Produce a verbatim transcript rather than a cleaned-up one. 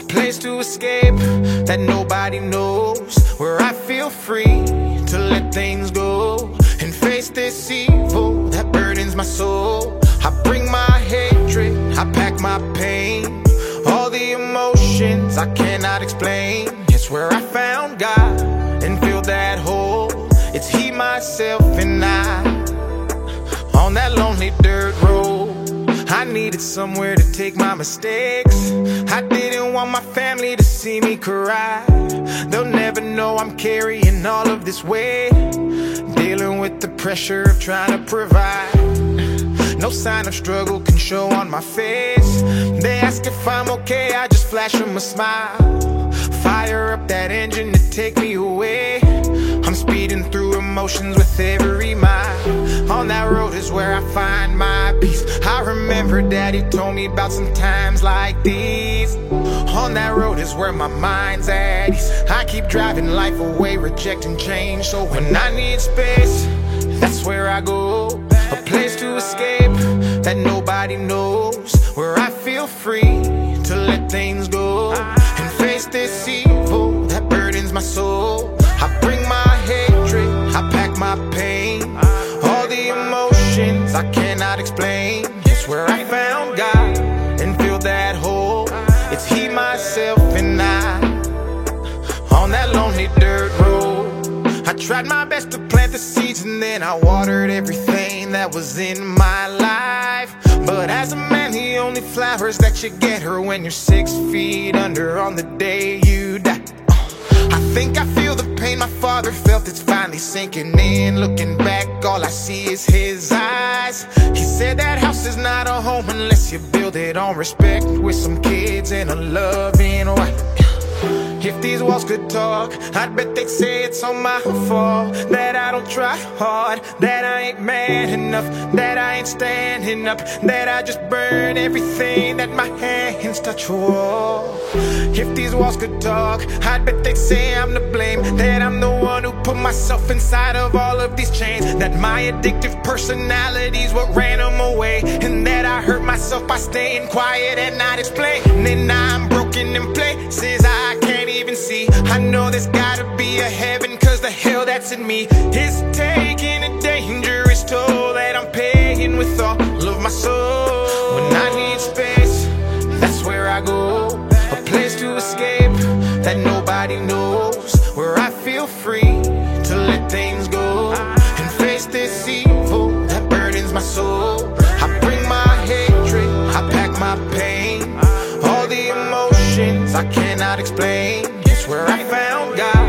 place to escape that nobody knows, where I feel free to let things go and face this evil that burdens my soul. I bring my hatred, I pack my pain, all the emotions I cannot explain. It's where I found God and filled that hole. It's He, myself, and I on that lonely dirt road. I needed somewhere to take my mistakes. I didn't want my family to see me cry. They'll never know I'm carrying all of this weight, dealing with the pressure of trying to provide. No sign of struggle can show on my face. They ask if I'm okay, I just flash them a smile. Fire up that engine to take me away. I'm speeding through emotions with every mile. On that road is where I find my peace. I remember Daddy told me about some times like these. On that road is where my mind's at ease. I keep driving life away, rejecting change. So when I need space, that's where I go. A place to escape that nobody knows, where I feel free to let things go and face this evil that burdens my soul. I bring my hatred, I pack my pain, all the emotions I cannot explain. It's where I found God and filled that hole. It's He, myself, and I on that lonely dirt road. I tried my best to plant the seeds and then I watered everything that was in my life. But as a man, the only flowers that you get are when you're six feet under on the day you die. I think I feel the pain my father felt, it's finally sinking in. Looking back, all I see is his eyes. He said that house is not a home unless you build it on respect, with some kids and a loving wife. If these walls could talk, I'd bet they'd say it's all my fault, that I don't try hard, that I ain't man enough, that I ain't standing up, that I just burn everything that my hands touch. Whoa. If these walls could talk, I'd bet they'd say I'm to blame, that I'm the one who put myself inside of all of these chains, that my addictive personality's what ran them away, and that I hurt myself by staying quiet and not explaining. I'm broken in places I can't even see. I know there's gotta be a heaven, cause the hell that's in me is taking a dangerous toll that I'm paying with all of my soul. When I need space, that's where I go. A place to escape that nobody knows, where I feel free to let things go and face this evil that burdens my soul. I bring my hatred, I pack my pain, all the emotions I cannot explain. It's where I found God